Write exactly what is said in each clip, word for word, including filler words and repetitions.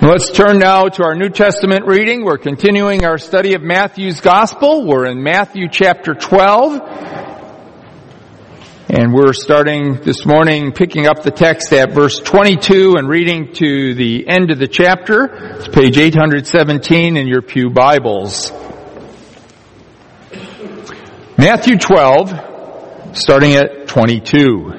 Let's turn now to our New Testament reading. We're continuing our study of Matthew's Gospel. We're in Matthew chapter twelve. And we're starting this morning picking up the text at verse twenty-two and reading to the end of the chapter. It's page eight hundred seventeen in your pew Bibles. Matthew twelve, starting at twenty-two.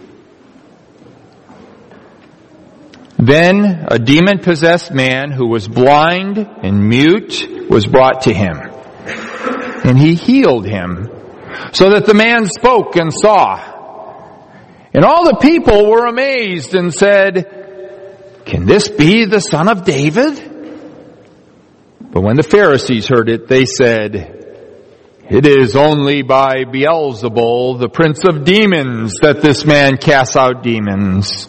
Then a demon-possessed man who was blind and mute was brought to him. And he healed him, so that the man spoke and saw. And all the people were amazed and said, "Can this be the son of David?" But when the Pharisees heard it, they said, "It is only by Beelzebul, the prince of demons, that this man casts out demons."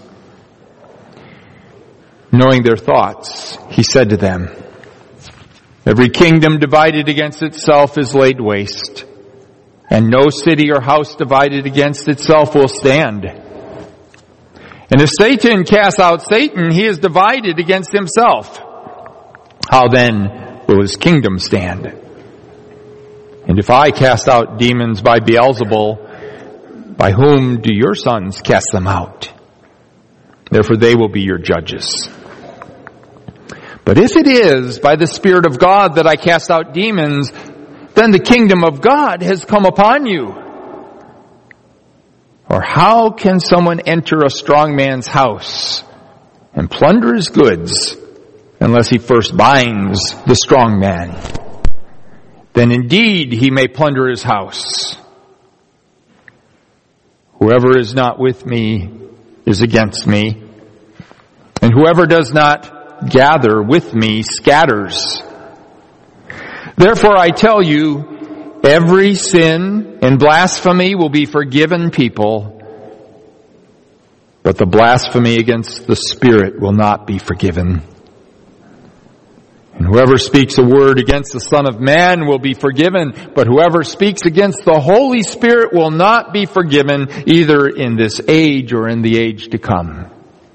Knowing their thoughts, he said to them, "Every kingdom divided against itself is laid waste, and no city or house divided against itself will stand. And if Satan casts out Satan, he is divided against himself. How then will his kingdom stand? And if I cast out demons by Beelzebul, by whom do your sons cast them out? Therefore they will be your judges. But if it is by the Spirit of God that I cast out demons, then the kingdom of God has come upon you. Or how can someone enter a strong man's house and plunder his goods unless he first binds the strong man? Then indeed he may plunder his house. Whoever is not with me is against me, and whoever does not gather with me scatters. Therefore I tell you, every sin and blasphemy will be forgiven people, but the blasphemy against the Spirit will not be forgiven. And whoever speaks a word against the Son of Man will be forgiven, but whoever speaks against the Holy Spirit will not be forgiven, either in this age or in the age to come.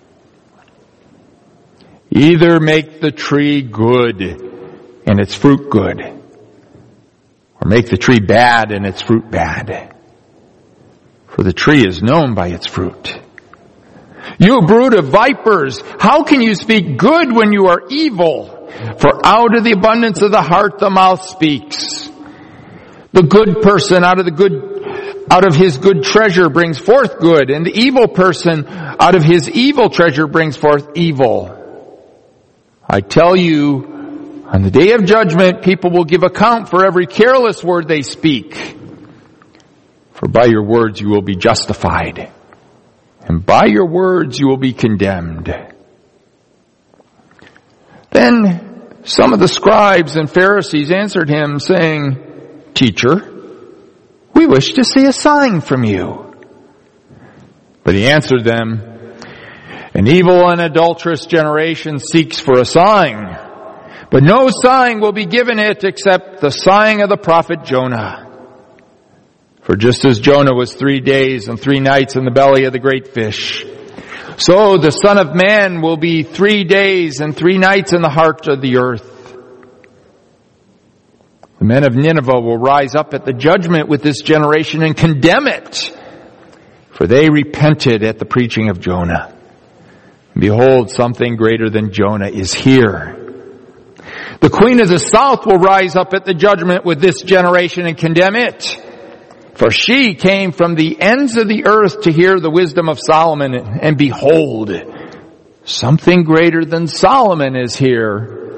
Either make the tree good and its fruit good, or make the tree bad and its fruit bad. For the tree is known by its fruit. You brood of vipers, how can you speak good when you are evil? For out of the abundance of the heart the mouth speaks. The good person out of the good, out of his good treasure brings forth good, and the evil person out of his evil treasure brings forth evil. I tell you, on the day of judgment, people will give account for every careless word they speak. For by your words you will be justified, and by your words you will be condemned. Then some of the scribes and Pharisees answered him, saying, "Teacher, we wish to see a sign from you." But he answered them, "An evil and adulterous generation seeks for a sign, but no sign will be given it except the sign of the prophet Jonah. For just as Jonah was three days and three nights in the belly of the great fish, so the Son of Man will be three days and three nights in the heart of the earth. The men of Nineveh will rise up at the judgment with this generation and condemn it, for they repented at the preaching of Jonah. Behold, something greater than Jonah is here. The queen of the south will rise up at the judgment with this generation and condemn it. For she came from the ends of the earth to hear the wisdom of Solomon, and behold, something greater than Solomon is here."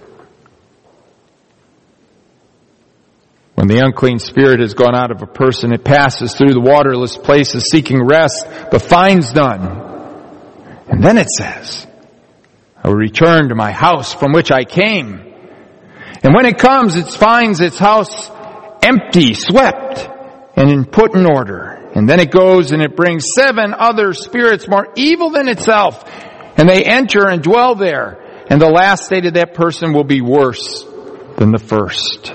When the unclean spirit has gone out of a person, it passes through the waterless places seeking rest, but finds none. And then it says, "I will return to my house from which I came." And when it comes, it finds its house empty, swept, and in put in order. And then it goes and it brings seven other spirits more evil than itself, and they enter and dwell there. And the last state of that person will be worse than the first.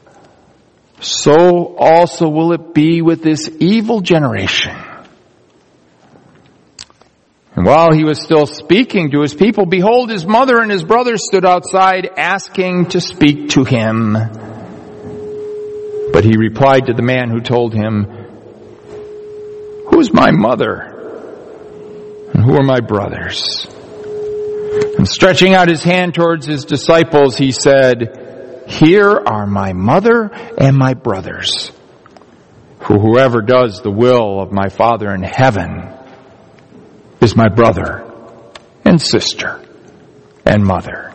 So also will it be with this evil generation. And while he was still speaking to his people, behold, his mother and his brothers stood outside asking to speak to him. But he replied to the man who told him, "Who is my mother? And who are my brothers?" And stretching out his hand towards his disciples, he said, "Here are my mother and my brothers. For whoever does the will of my Father in heaven is my brother and sister and mother."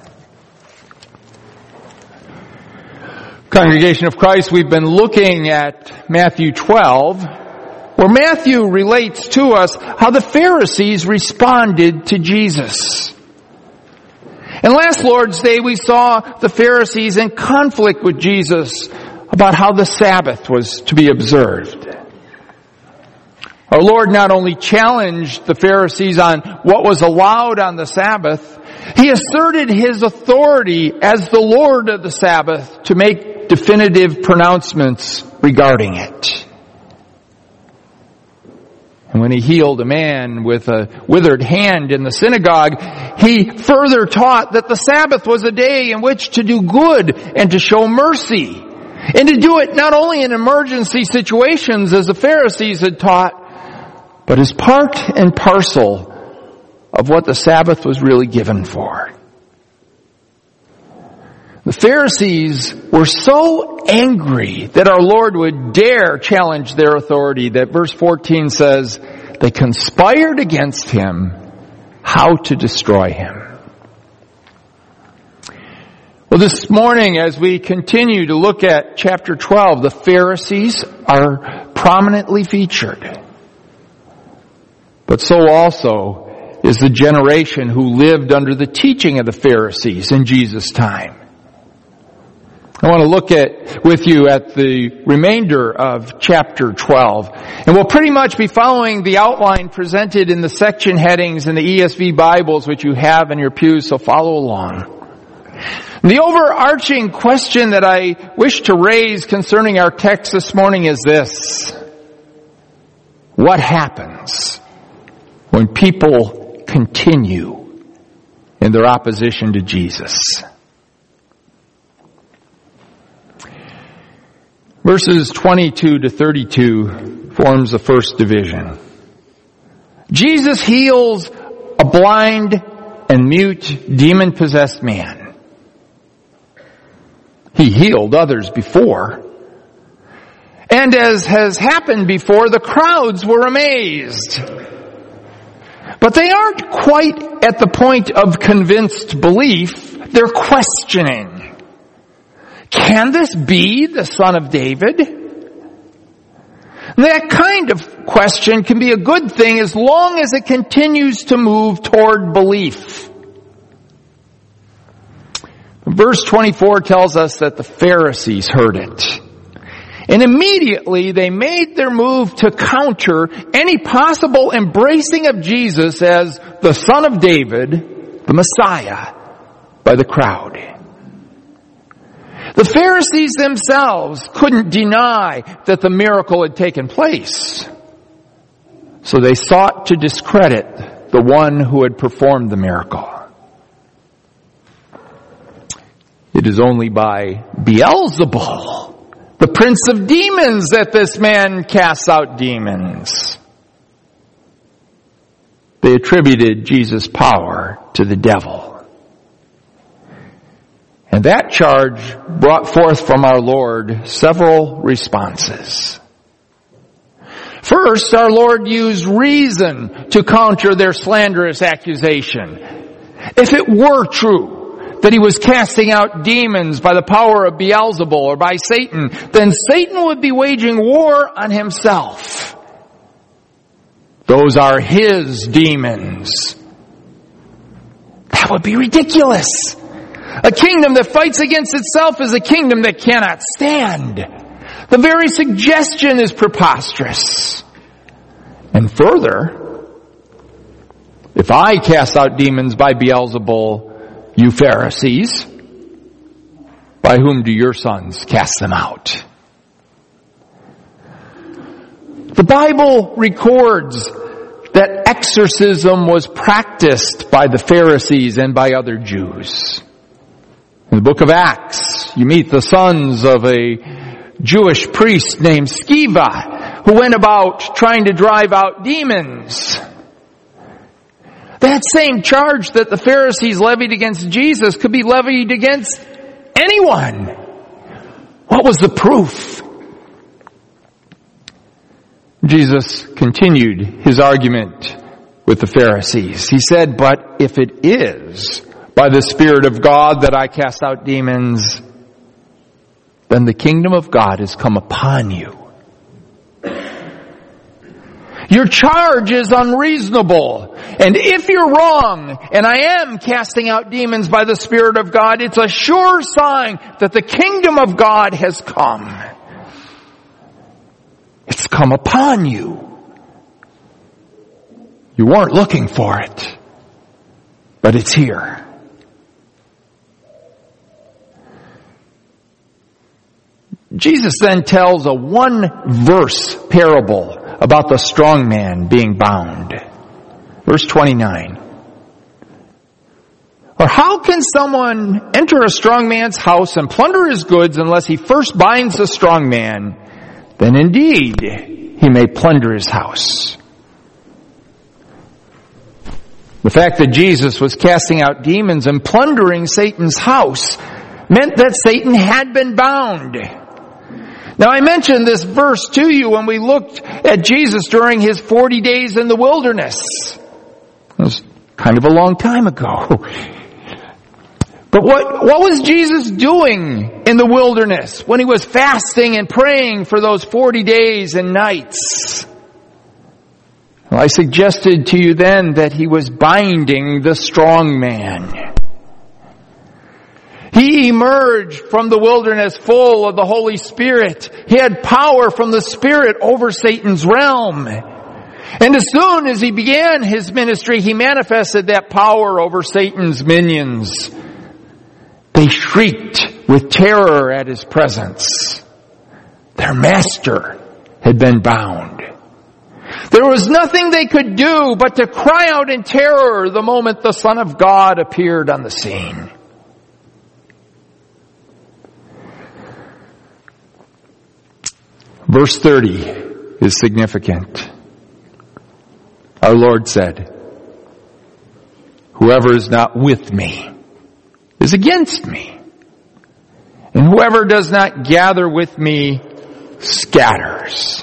Congregation of Christ, we've been looking at Matthew twelve, where Matthew relates to us how the Pharisees responded to Jesus. And last Lord's Day we saw the Pharisees in conflict with Jesus about how the Sabbath was to be observed. Our Lord not only challenged the Pharisees on what was allowed on the Sabbath, He asserted His authority as the Lord of the Sabbath to make definitive pronouncements regarding it. And when He healed a man with a withered hand in the synagogue, He further taught that the Sabbath was a day in which to do good and to show mercy. And to do it not only in emergency situations as the Pharisees had taught, but as part and parcel of what the Sabbath was really given for. The Pharisees were so angry that our Lord would dare challenge their authority that verse fourteen says, they conspired against Him how to destroy Him. Well, this morning as we continue to look at chapter twelve, the Pharisees are prominently featured. But so also is the generation who lived under the teaching of the Pharisees in Jesus' time. I want to look at with you at the remainder of chapter twelve. And we'll pretty much be following the outline presented in the section headings in the E S V Bibles which you have in your pews, so follow along. The overarching question that I wish to raise concerning our text this morning is this: what happens when people continue in their opposition to Jesus? Verses twenty-two to thirty-two forms the first division. Jesus heals a blind and mute demon-possessed man. He healed others before. And as has happened before, the crowds were amazed. But they aren't quite at the point of convinced belief. They're questioning. Can this be the Son of David? And that kind of question can be a good thing as long as it continues to move toward belief. Verse twenty-four tells us that the Pharisees heard it. And immediately they made their move to counter any possible embracing of Jesus as the Son of David, the Messiah, by the crowd. The Pharisees themselves couldn't deny that the miracle had taken place. So they sought to discredit the one who had performed the miracle. It is only by Beelzebul, the prince of demons, that this man casts out demons. They attributed Jesus' power to the devil. And that charge brought forth from our Lord several responses. First, our Lord used reason to counter their slanderous accusation. If it were true that He was casting out demons by the power of Beelzebul or by Satan, then Satan would be waging war on himself. Those are his demons. That would be ridiculous. A kingdom that fights against itself is a kingdom that cannot stand. The very suggestion is preposterous. And further, if I cast out demons by Beelzebul, you Pharisees, by whom do your sons cast them out? The Bible records that exorcism was practiced by the Pharisees and by other Jews. In the book of Acts, you meet the sons of a Jewish priest named Sceva, who went about trying to drive out demons. That same charge that the Pharisees levied against Jesus could be levied against anyone. What was the proof? Jesus continued his argument with the Pharisees. He said, "But if it is by the Spirit of God that I cast out demons, then the kingdom of God has come upon you. Your charge is unreasonable. And if you're wrong, and I am casting out demons by the Spirit of God, it's a sure sign that the kingdom of God has come. It's come upon you. You weren't looking for it, but it's here." Jesus then tells a one-verse parable about the strong man being bound. Verse twenty-nine. "Or how can someone enter a strong man's house and plunder his goods unless he first binds the strong man? Then indeed he may plunder his house." The fact that Jesus was casting out demons and plundering Satan's house meant that Satan had been bound. Now, I mentioned this verse to you when we looked at Jesus during his forty days in the wilderness. It was kind of a long time ago. But what, what was Jesus doing in the wilderness when he was fasting and praying for those forty days and nights? Well, I suggested to you then that he was binding the strong man. He emerged from the wilderness full of the Holy Spirit. He had power from the Spirit over Satan's realm. And as soon as he began his ministry, he manifested that power over Satan's minions. They shrieked with terror at his presence. Their master had been bound. There was nothing they could do but to cry out in terror the moment the Son of God appeared on the scene. Verse thirty is significant. Our Lord said, "Whoever is not with me is against me, and whoever does not gather with me scatters."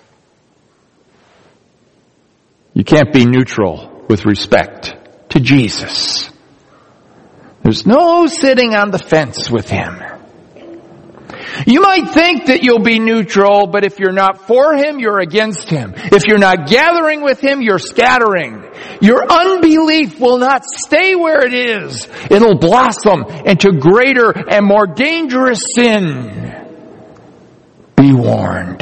You can't be neutral with respect to Jesus. There's no sitting on the fence with him. You might think that you'll be neutral, but if you're not for him, you're against him. If you're not gathering with him, you're scattering. Your unbelief will not stay where it is. It'll blossom into greater and more dangerous sin. Be warned.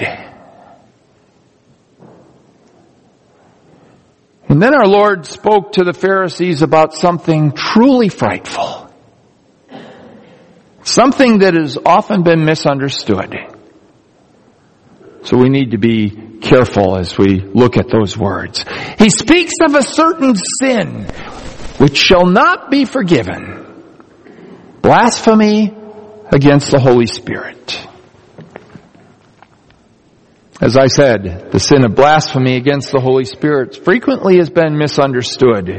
And then our Lord spoke to the Pharisees about something truly frightful. Something that has often been misunderstood. So we need to be careful as we look at those words. He speaks of a certain sin which shall not be forgiven. Blasphemy against the Holy Spirit. As I said, the sin of blasphemy against the Holy Spirit frequently has been misunderstood.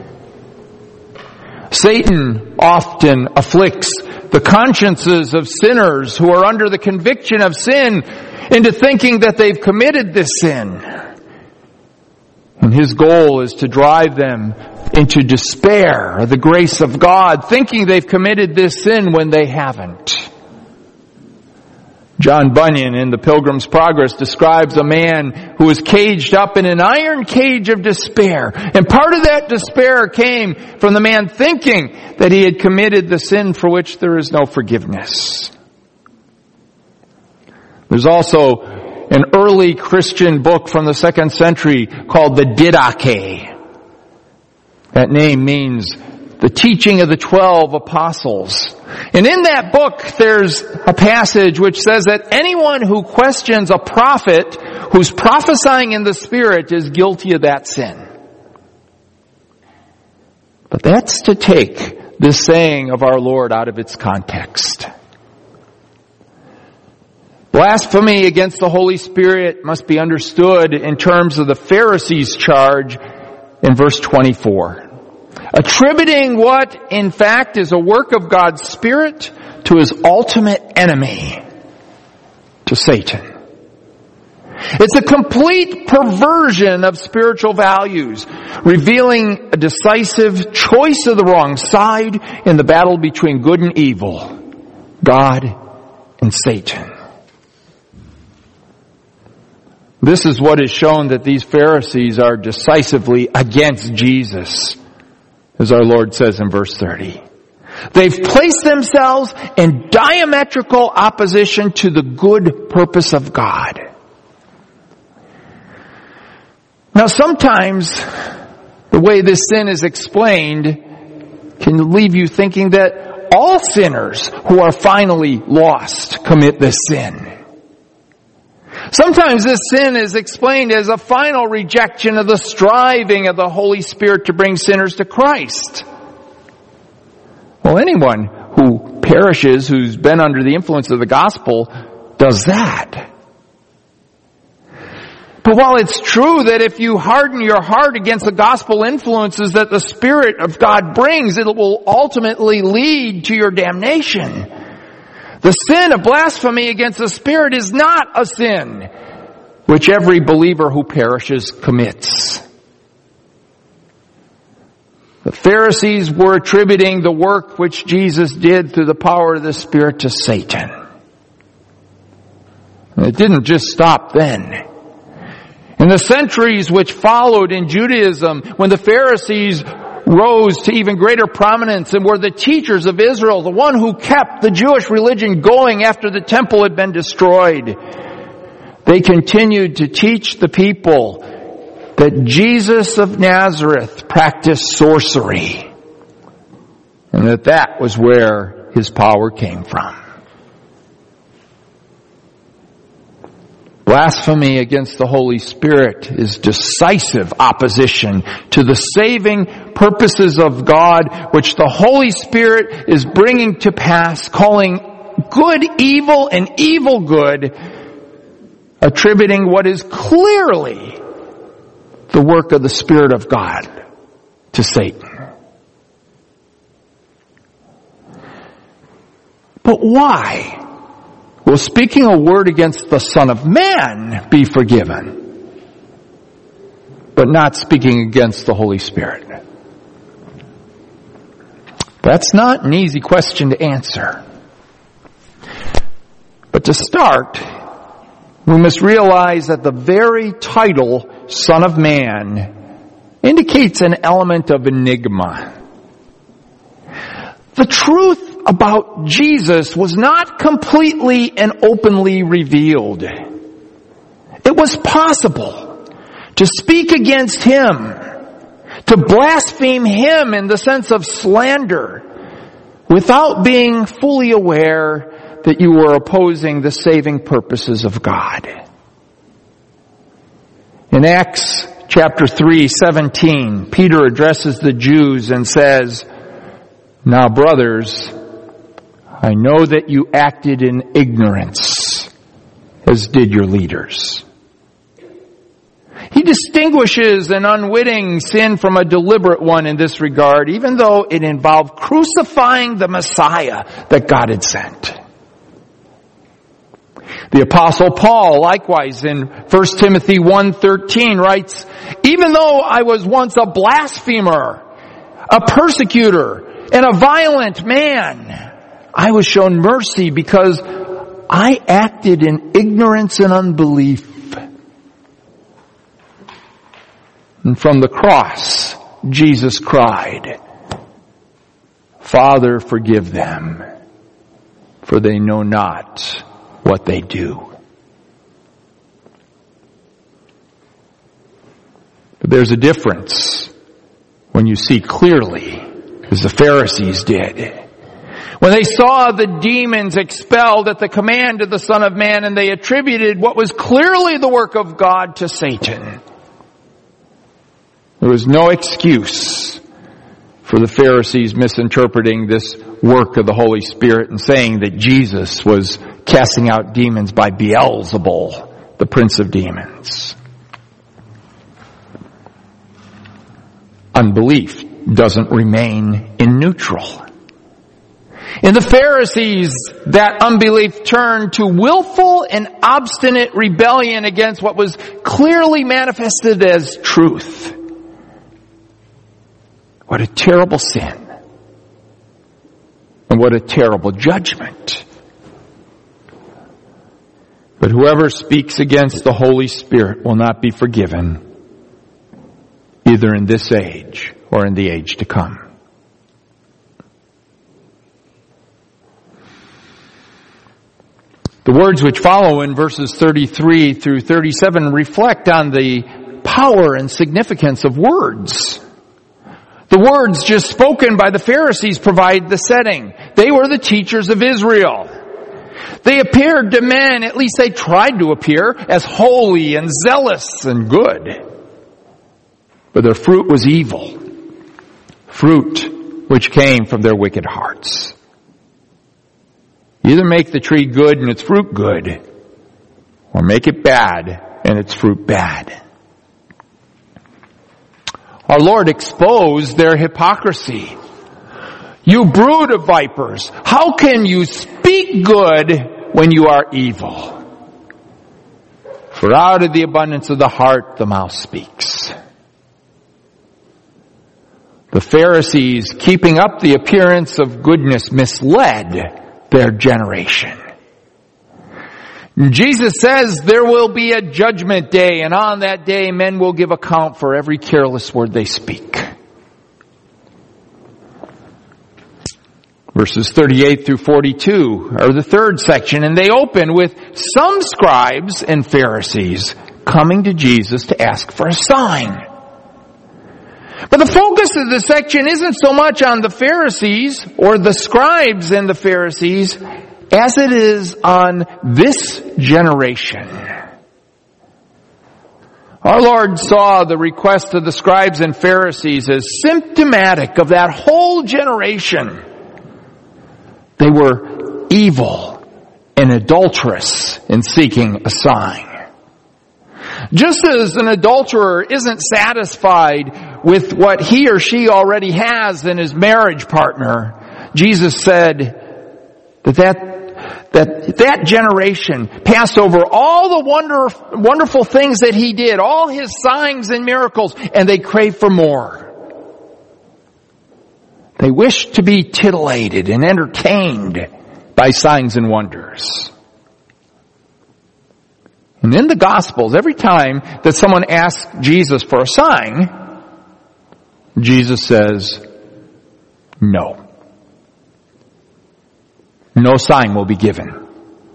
Satan often afflicts the consciences of sinners who are under the conviction of sin into thinking that they've committed this sin. And his goal is to drive them into despair of the grace of God, thinking they've committed this sin when they haven't. John Bunyan in The Pilgrim's Progress describes a man who was caged up in an iron cage of despair. And part of that despair came from the man thinking that he had committed the sin for which there is no forgiveness. There's also an early Christian book from the second century called the Didache. That name means the teaching of the twelve apostles. And in that book, there's a passage which says that anyone who questions a prophet who's prophesying in the Spirit is guilty of that sin. But that's to take this saying of our Lord out of its context. Blasphemy against the Holy Spirit must be understood in terms of the Pharisees' charge in verse twenty-four. Attributing what, in fact, is a work of God's Spirit to His ultimate enemy, to Satan. It's a complete perversion of spiritual values, revealing a decisive choice of the wrong side in the battle between good and evil, God and Satan. This is what is shown that these Pharisees are decisively against Jesus, as our Lord says in verse thirty. They've placed themselves in diametrical opposition to the good purpose of God. Now sometimes the way this sin is explained can leave you thinking that all sinners who are finally lost commit this sin. Sometimes this sin is explained as a final rejection of the striving of the Holy Spirit to bring sinners to Christ. Well, anyone who perishes, who's been under the influence of the gospel, does that. But while it's true that if you harden your heart against the gospel influences that the Spirit of God brings, it will ultimately lead to your damnation. The sin of blasphemy against the Spirit is not a sin which every believer who perishes commits. The Pharisees were attributing the work which Jesus did through the power of the Spirit to Satan. And it didn't just stop then. In the centuries which followed in Judaism, when the Pharisees rose to even greater prominence and were the teachers of Israel, the one who kept the Jewish religion going after the temple had been destroyed, they continued to teach the people that Jesus of Nazareth practiced sorcery, and that that was where His power came from. Blasphemy against the Holy Spirit is decisive opposition to the saving purposes of God, which the Holy Spirit is bringing to pass, calling good evil and evil good, attributing what is clearly the work of the Spirit of God to Satan. But why will speaking a word against the Son of Man be forgiven, but not speaking against the Holy Spirit? That's not an easy question to answer. But to start, we must realize that the very title, Son of Man, indicates an element of enigma. The truth about Jesus was not completely and openly revealed. It was possible to speak against Him, to blaspheme Him in the sense of slander, without being fully aware that you were opposing the saving purposes of God. In Acts chapter three, seventeen, Peter addresses the Jews and says, "Now, brothers, I know that you acted in ignorance, as did your leaders." He distinguishes an unwitting sin from a deliberate one in this regard, even though it involved crucifying the Messiah that God had sent. The Apostle Paul, likewise, in First Timothy one thirteen writes, "Even though I was once a blasphemer, a persecutor, and a violent man, I was shown mercy because I acted in ignorance and unbelief." And from the cross, Jesus cried, "Father, forgive them, for they know not what they do." But there's a difference when you see clearly, as the Pharisees did. When they saw the demons expelled at the command of the Son of Man, and they attributed what was clearly the work of God to Satan. There was no excuse for the Pharisees misinterpreting this work of the Holy Spirit and saying that Jesus was casting out demons by Beelzebul, the prince of demons. Unbelief doesn't remain in neutral. In the Pharisees, that unbelief turned to willful and obstinate rebellion against what was clearly manifested as truth. What a terrible sin. And what a terrible judgment. But whoever speaks against the Holy Spirit will not be forgiven, either in this age or in the age to come. The words which follow in verses thirty-three through thirty-seven reflect on the power and significance of words. The words just spoken by the Pharisees provide the setting. They were the teachers of Israel. They appeared to men, at least they tried to appear, as holy and zealous and good. But their fruit was evil. Fruit which came from their wicked hearts. Either make the tree good and its fruit good, or make it bad and its fruit bad. Our Lord exposed their hypocrisy. You brood of vipers, how can you speak good when you are evil? For out of the abundance of the heart the mouth speaks. The Pharisees, keeping up the appearance of goodness, misled their generation. Jesus says there will be a judgment day, and on that day men will give account for every careless word they speak. Verses thirty-eight through forty-two are the third section, and they open with some scribes and Pharisees coming to Jesus to ask for a sign. But the focus of this section isn't so much on the Pharisees or the scribes and the Pharisees as it is on this generation. Our Lord saw the request of the scribes and Pharisees as symptomatic of that whole generation. They were evil and adulterous in seeking a sign. Just as an adulterer isn't satisfied with what he or she already has in his marriage partner, Jesus said that that, that, that generation passed over all the wonder, wonderful things that he did, all his signs and miracles, and they craved for more. They wished to be titillated and entertained by signs and wonders. And in the Gospels, every time that someone asks Jesus for a sign, Jesus says, no. No sign will be given.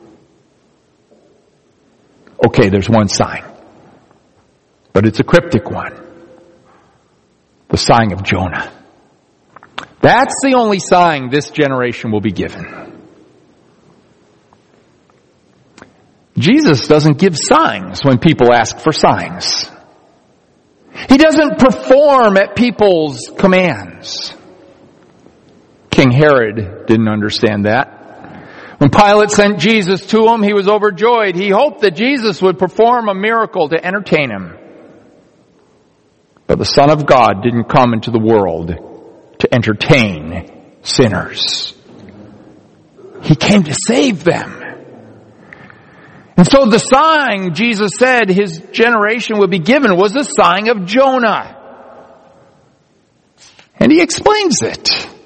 Okay, there's one sign. But it's a cryptic one. The sign of Jonah. That's the only sign this generation will be given. Jesus doesn't give signs when people ask for signs. He doesn't perform at people's commands. King Herod didn't understand that. When Pilate sent Jesus to him, he was overjoyed. He hoped that Jesus would perform a miracle to entertain him. But the Son of God didn't come into the world to entertain sinners. He came to save them. And so the sign, Jesus said, his generation would be given was the sign of Jonah. And he explains it.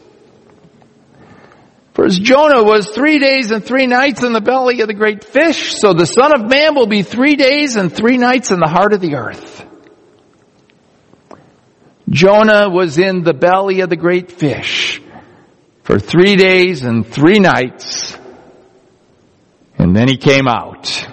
For as Jonah was three days and three nights in the belly of the great fish, so the Son of Man will be three days and three nights in the heart of the earth. Jonah was in the belly of the great fish for three days and three nights. And then he came out.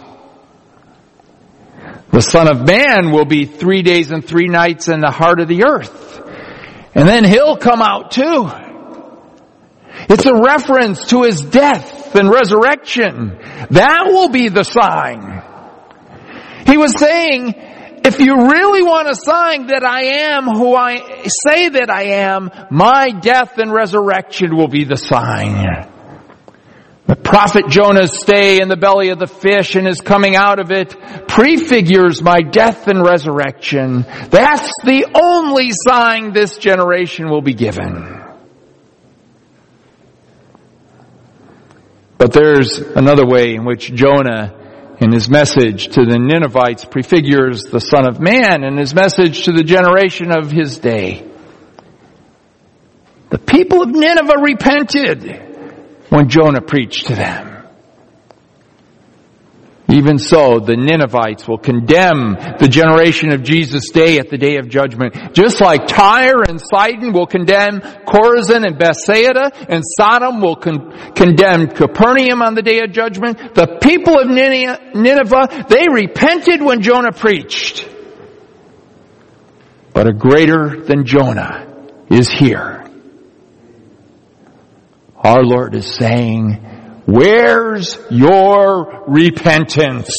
The Son of Man will be three days and three nights in the heart of the earth. And then he'll come out too. It's a reference to his death and resurrection. That will be the sign. He was saying, if you really want a sign that I am who I say that I am, my death and resurrection will be the sign. The prophet Jonah's stay in the belly of the fish and his coming out of it prefigures my death and resurrection. That's the only sign this generation will be given. But there's another way in which Jonah, in his message to the Ninevites, prefigures the Son of Man in his message to the generation of his day. The people of Nineveh repented when Jonah preached to them. Even so, the Ninevites will condemn the generation of Jesus' day at the day of judgment. Just like Tyre and Sidon will condemn Chorazin and Bethsaida, and Sodom will con- condemn Capernaum on the day of judgment. The people of Nineveh, they repented when Jonah preached. But a greater than Jonah is here. Our Lord is saying, where's your repentance?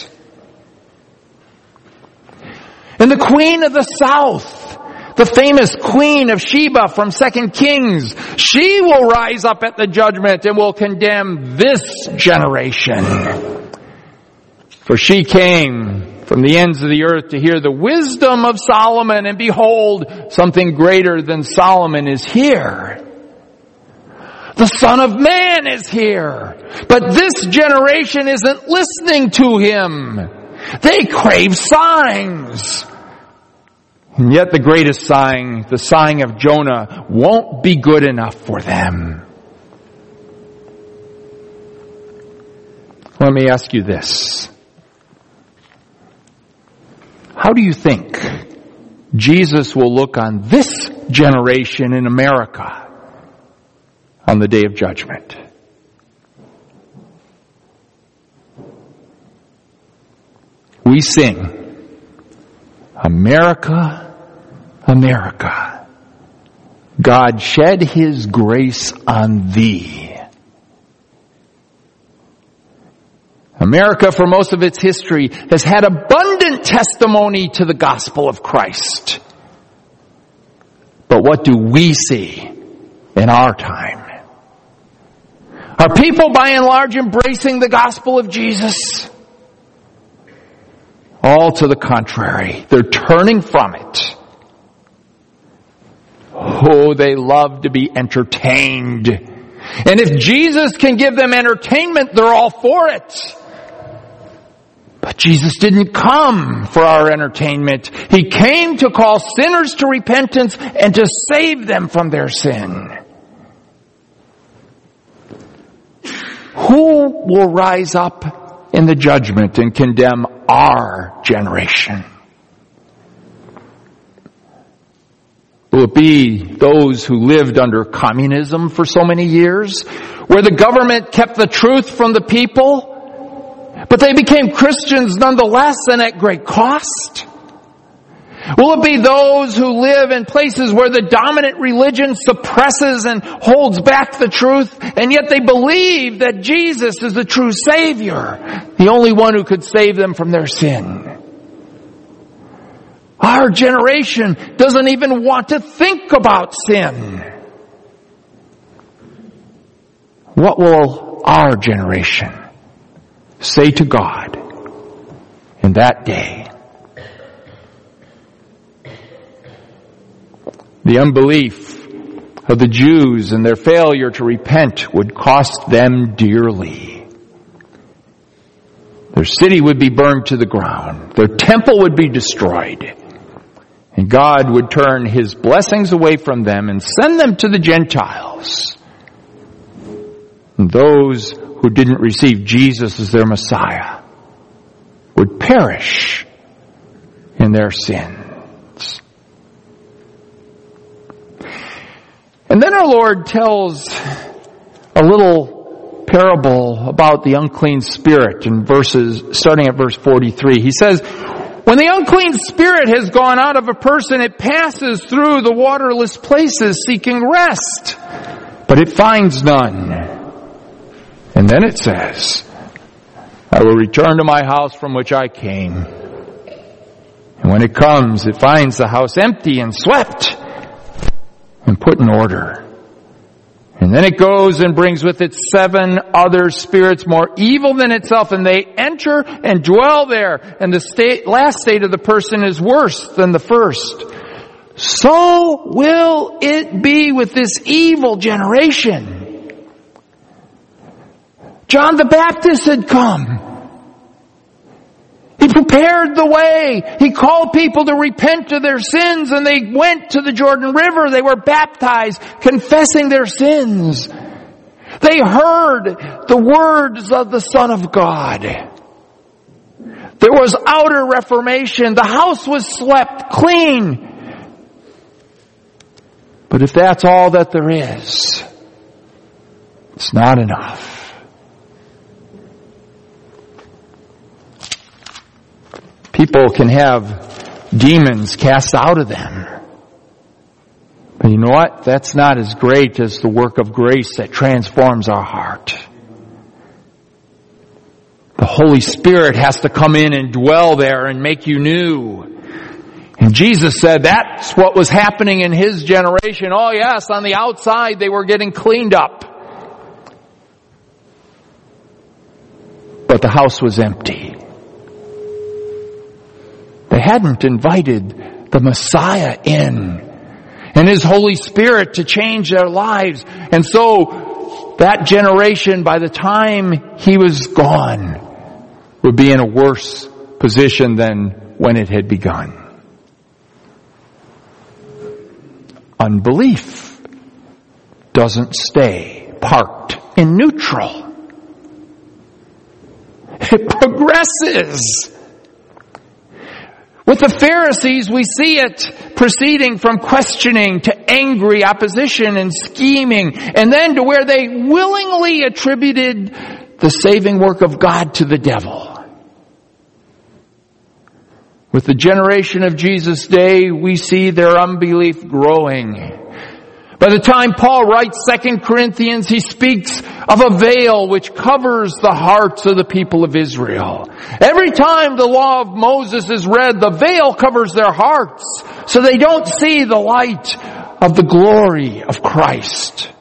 And the Queen of the South, the famous Queen of Sheba from Second Kings, she will rise up at the judgment and will condemn this generation. For she came from the ends of the earth to hear the wisdom of Solomon, and behold, something greater than Solomon is here. The Son of Man is here. But this generation isn't listening to him. They crave signs. And yet the greatest sign, the sign of Jonah, won't be good enough for them. Let me ask you this. How do you think Jesus will look on this generation in America on the day of judgment? We sing, America, America, God shed his grace on thee. America, for most of its history, has had abundant testimony to the gospel of Christ. But what do we see in our time? Are people by and large embracing the gospel of Jesus? All to the contrary. They're turning from it. Oh, they love to be entertained. And if Jesus can give them entertainment, they're all for it. But Jesus didn't come for our entertainment. He came to call sinners to repentance and to save them from their sin. Who will rise up in the judgment and condemn our generation? Will it be those who lived under communism for so many years, where the government kept the truth from the people, but they became Christians nonetheless and at great cost? Will it be those who live in places where the dominant religion suppresses and holds back the truth, and yet they believe that Jesus is the true Savior, the only one who could save them from their sin? Our generation doesn't even want to think about sin. What will our generation say to God in that day? The unbelief of the Jews and their failure to repent would cost them dearly. Their city would be burned to the ground. Their temple would be destroyed. And God would turn his blessings away from them and send them to the Gentiles. And those who didn't receive Jesus as their Messiah would perish in their sins. And then our Lord tells a little parable about the unclean spirit in verses, starting at verse forty-three. He says, when the unclean spirit has gone out of a person, it passes through the waterless places seeking rest, but it finds none. And then it says, I will return to my house from which I came. And when it comes, it finds the house empty and swept and put in order. And then it goes and brings with it seven other spirits more evil than itself, and they enter and dwell there. And the state, last state of the person is worse than the first. So will it be with this evil generation. John the Baptist had come. He prepared the way. He called people to repent of their sins, and they went to the Jordan River. They were baptized, confessing their sins. They heard the words of the Son of God. There was outer reformation. The house was swept clean. But if that's all that there is, it's not enough. People can have demons cast out of them. But you know what? That's not as great as the work of grace that transforms our heart. The Holy Spirit has to come in and dwell there and make you new. And Jesus said that's what was happening in His generation. Oh yes, on the outside they were getting cleaned up. But the house was empty. They hadn't invited the Messiah in and His Holy Spirit to change their lives. And so that generation, by the time He was gone, would be in a worse position than when it had begun. Unbelief doesn't stay parked in neutral. It progresses. With the Pharisees, we see it proceeding from questioning to angry opposition and scheming, and then to where they willingly attributed the saving work of God to the devil. With the generation of Jesus' day, we see their unbelief growing. By the time Paul writes Second Corinthians, he speaks of a veil which covers the hearts of the people of Israel. Every time the law of Moses is read, the veil covers their hearts, so they don't see the light of the glory of Christ.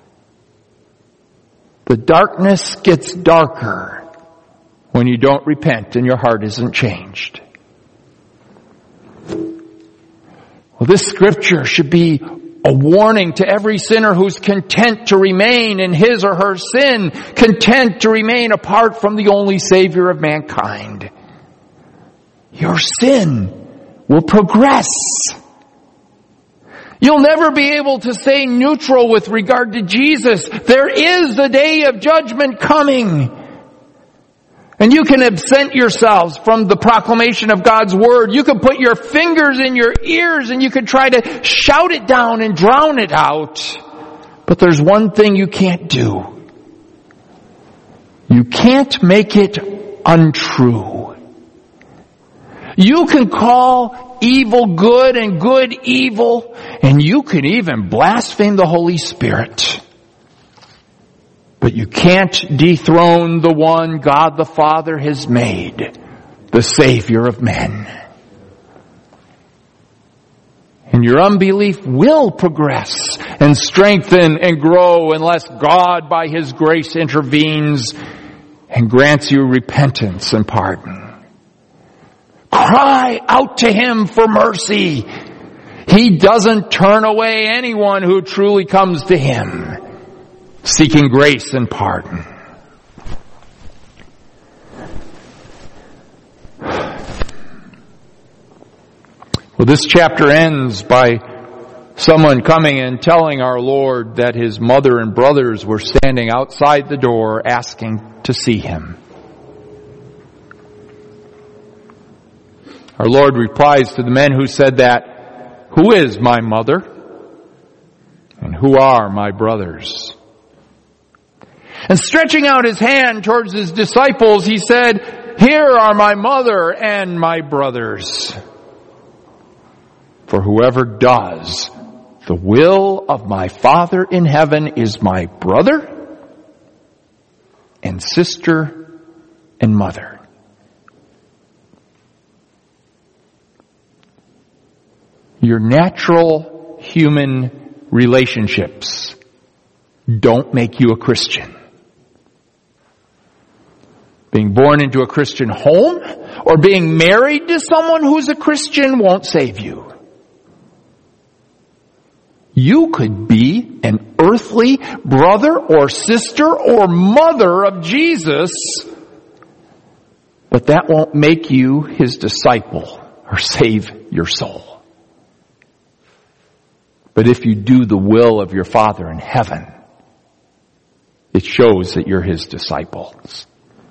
The darkness gets darker when you don't repent and your heart isn't changed. Well, this scripture should be a warning to every sinner who's content to remain in his or her sin, content to remain apart from the only Savior of mankind. Your sin will progress. You'll never be able to stay neutral with regard to Jesus. There is the day of judgment coming. And you can absent yourselves from the proclamation of God's Word. You can put your fingers in your ears and you can try to shout it down and drown it out. But there's one thing you can't do. You can't make it untrue. You can call evil good and good evil, and you can even blaspheme the Holy Spirit. But you can't dethrone the one God the Father has made, the Savior of men. And your unbelief will progress and strengthen and grow unless God by His grace intervenes and grants you repentance and pardon. Cry out to Him for mercy. He doesn't turn away anyone who truly comes to Him, seeking grace and pardon. Well, this chapter ends by someone coming and telling our Lord that his mother and brothers were standing outside the door asking to see him. Our Lord replies to the men who said that, "Who is my mother? And who are my brothers?" And stretching out His hand towards His disciples, He said, "Here are my mother and my brothers. For whoever does the will of my Father in heaven is my brother and sister and mother." Your natural human relationships don't make you a Christian. Being born into a Christian home or being married to someone who's a Christian won't save you. You could be an earthly brother or sister or mother of Jesus, but that won't make you his disciple or save your soul. But if you do the will of your Father in heaven, it shows that you're his disciples.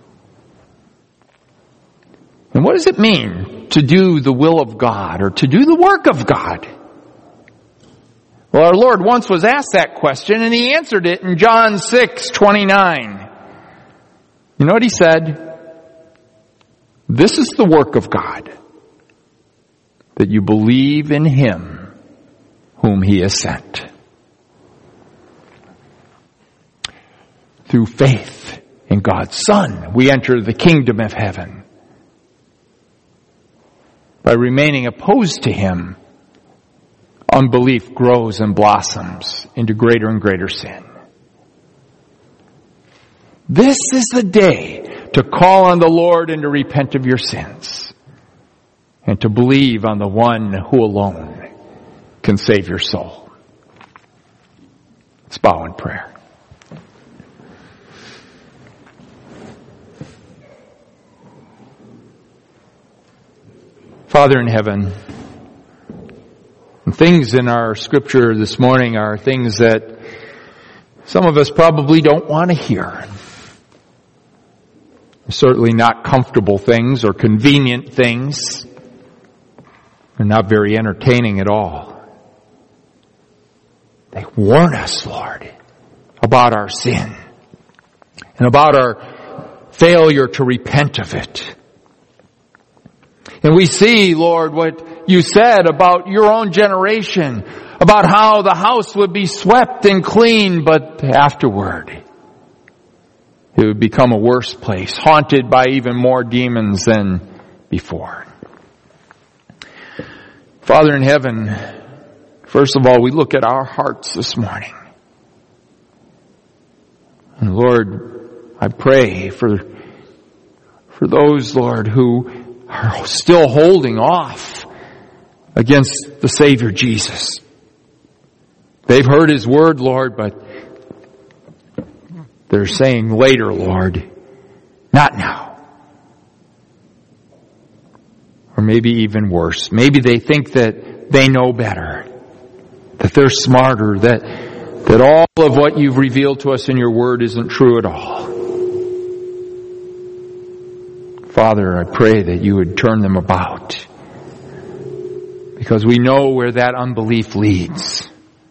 And what does it mean to do the will of God or to do the work of God? Well, our Lord once was asked that question, and he answered it in John six twenty-nine. You know what he said? This is the work of God, that you believe in him whom he has sent. Through faith in God's Son, we enter the kingdom of heaven. By remaining opposed to him, unbelief grows and blossoms into greater and greater sin. This is the day to call on the Lord and to repent of your sins and to believe on the one who alone can save your soul. Let's bow in prayer. Father in heaven, things in our scripture this morning are things that some of us probably don't want to hear. Certainly not comfortable things or convenient things. They're not very entertaining at all. They warn us, Lord, about our sin and about our failure to repent of it. And we see, Lord, what you said about your own generation, about how the house would be swept and clean, but afterward it would become a worse place, haunted by even more demons than before. Father in heaven, first of all, we look at our hearts this morning. And Lord, I pray for, for those, Lord, who are still holding off against the Savior Jesus. They've heard his word, Lord, but they're saying later, Lord, not now. Or maybe even worse. Maybe they think that they know better, that they're smarter, that, that all of what you've revealed to us in your word isn't true at all. Father, I pray that you would turn them about, because we know where that unbelief leads.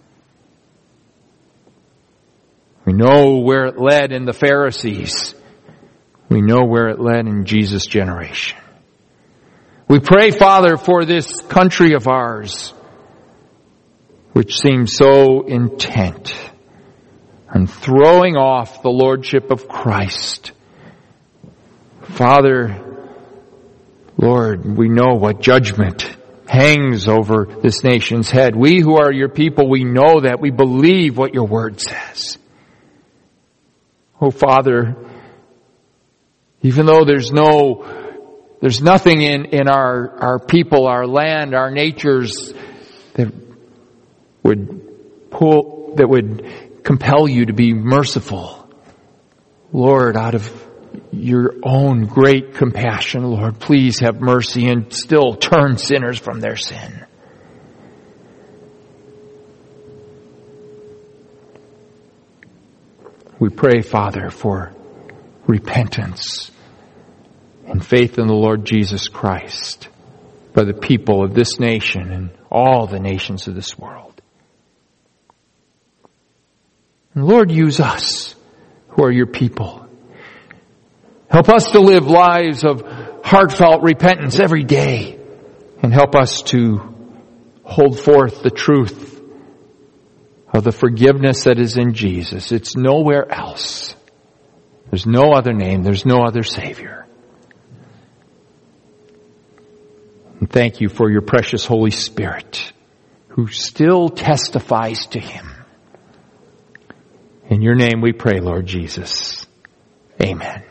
We know where it led in the Pharisees. We know where it led in Jesus' generation. We pray, Father, for this country of ours, which seems so intent on throwing off the lordship of Christ. Father, Lord, we know what judgment hangs over this nation's head. We who are your people, we know that. We believe what your word says. Oh, Father, even though there's no, there's nothing in, in our, our people, our land, our natures that would pull, that would compel you to be merciful. Lord, out of your own great compassion, Lord, please have mercy and still turn sinners from their sin. We pray, Father, for repentance and faith in the Lord Jesus Christ by the people of this nation and all the nations of this world. And Lord, use us who are your people. Help us to live lives of heartfelt repentance every day, and help us to hold forth the truth of the forgiveness that is in Jesus. It's nowhere else. There's no other name. There's no other Savior. And thank you for your precious Holy Spirit who still testifies to him. In your name we pray, Lord Jesus. Amen.